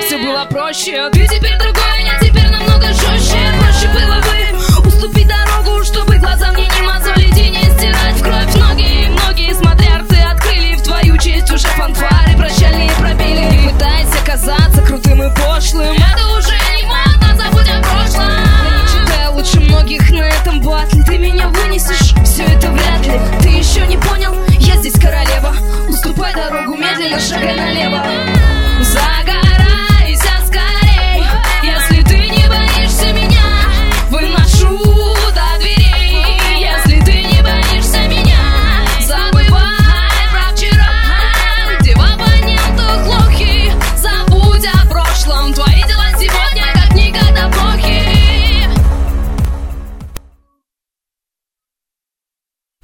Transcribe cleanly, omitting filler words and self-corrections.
все было проще. Ты теперь другой, я теперь намного жестче. Проще было бы уступить дорогу, чтобы глаза мне не мозолить и не стирать в кровь. Многие смотря рты открыли в твою честь уже фантазию.